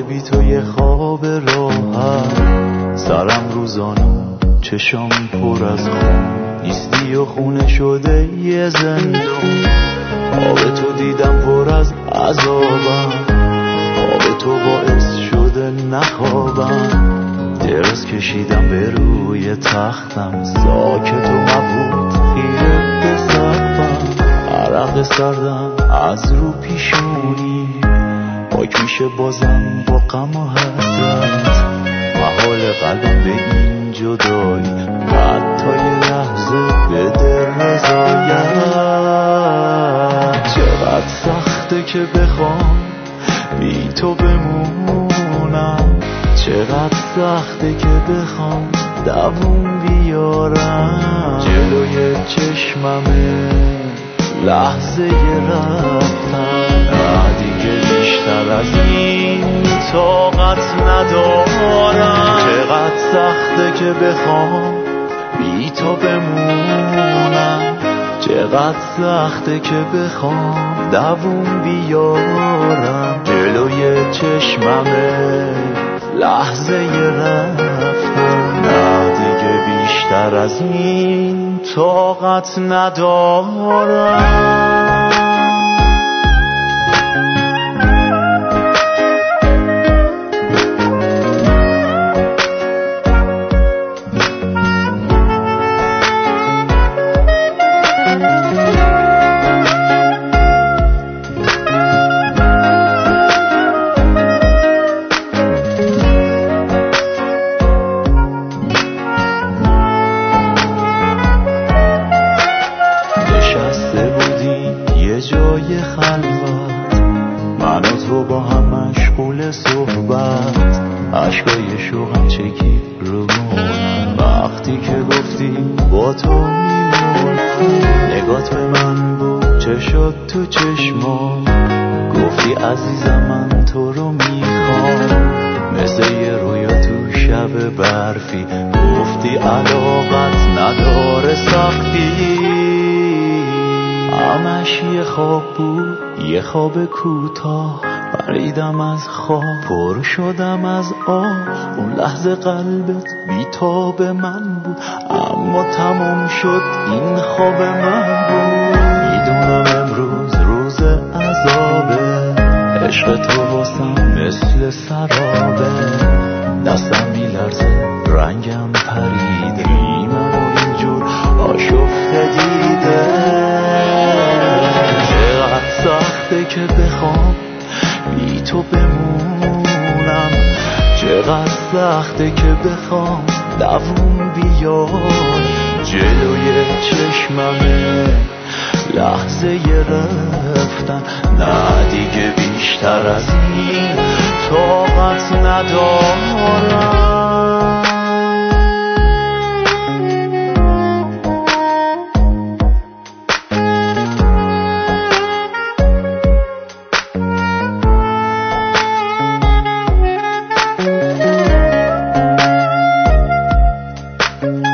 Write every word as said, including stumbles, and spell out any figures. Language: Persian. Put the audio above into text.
بی تو یه خواب راحت، سرم روزانو چشام پر از خون، ایستی و خونه شده یه زندون. آب تو دیدم پر از عذابم، آب تو باعث شده نخوابم. درس کشیدم به روی تختم، ساکت و مبهوت خیره به سقفم. عرق سردم از رو پیشونی، پاک میشه بازم با غم و حسرت. محال قلبم به این جدایی، حتی یه لحظه بده رضایت. چقدر سخته که بخوام بی تو بمونم، چقدر سخته که بخوام دووم بیارم. جلوی چشممه لحظه رفتن، نه دیگه بیشتر از این طاقت ندارم. چقدر سخته که بخوام بی تو بمونم، چقدر سخته که بخوام دووم بیارم. جلوی چشممه لحظه رفتن، نه دیگه بیشتر از این طاقت ندارم. جای خلوت، من و تو با هم مشغول صحبت، عشقای شوقم چکید رو مونم. وقتی که گفتی با تو میمونم، نگات به من بود چشات تو چشمام. گفتی عزیزم من تو رو میخوام، مثل یه رویا تو شب برفی. گفتی علاقت نداره سختی، همش یه خواب بود، یه خواب کوتاه. پریدم از خواب، پر شدم از آه. اون لحظه قلبت بی تاب من بود، اما تمام شد این خواب من بود. میدونم امروز روز عذابه، عشق تو واسم مثل سرابه. دستم میلرزه، رنگم پریده، ایمم و اینجور آشفته دیده. سخته که بخوام بی تو بمونم، چقدر سخته که بخوام دووم بیای. جلوی چشممه لحظه رفتن، نه دیگه بیشتر از این طاقت ندارم. Thank you.